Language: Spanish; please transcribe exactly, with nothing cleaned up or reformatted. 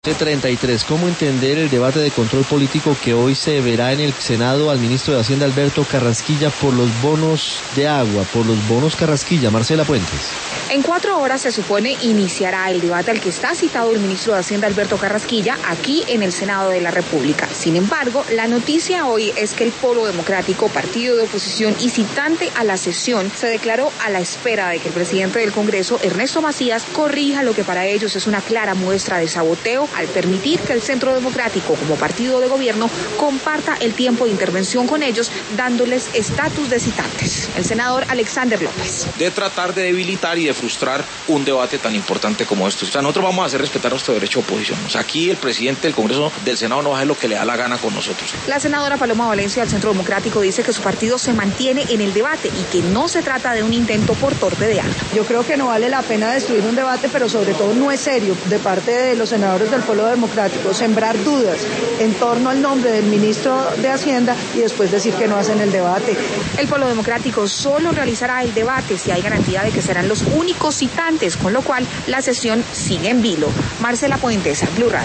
treinta y tres. ¿Cómo entender el debate de control político que hoy se verá en el Senado al ministro de Hacienda Alberto Carrasquilla por los bonos de agua, por los bonos Carrasquilla? Marcela Puentes. En cuatro horas se supone iniciará el debate al que está citado el ministro de Hacienda Alberto Carrasquilla aquí en el Senado de la República. Sin embargo, la noticia hoy es que el Polo Democrático, partido de oposición y citante a la sesión, se declaró a la espera de que el presidente del Congreso, Ernesto Macías, corrija lo que para ellos es una clara muestra de saboteo al permitir que el Centro Democrático, como partido de gobierno, comparta el tiempo de intervención con ellos, dándoles estatus de citantes. El senador Alexander López. De tratar de debilitar y de frustrar un debate tan importante como este. O sea, nosotros vamos a hacer respetar nuestro derecho de oposición. O sea, aquí el presidente del Congreso, del Senado, no va a hacer lo que le da la gana con nosotros. La senadora Paloma Valencia del Centro Democrático dice que su partido se mantiene en el debate y que no se trata de un intento por torpedear. Yo creo que no vale la pena destruir un debate, pero sobre todo no es serio de parte de los senadores del Polo Democrático sembrar dudas en torno al nombre del ministro de Hacienda y después decir que no hacen el debate. El Polo Democrático solo realizará el debate si hay garantía de que serán los únicos citantes, con lo cual la sesión sigue en vilo. Marcela Puentes, Blue Radio.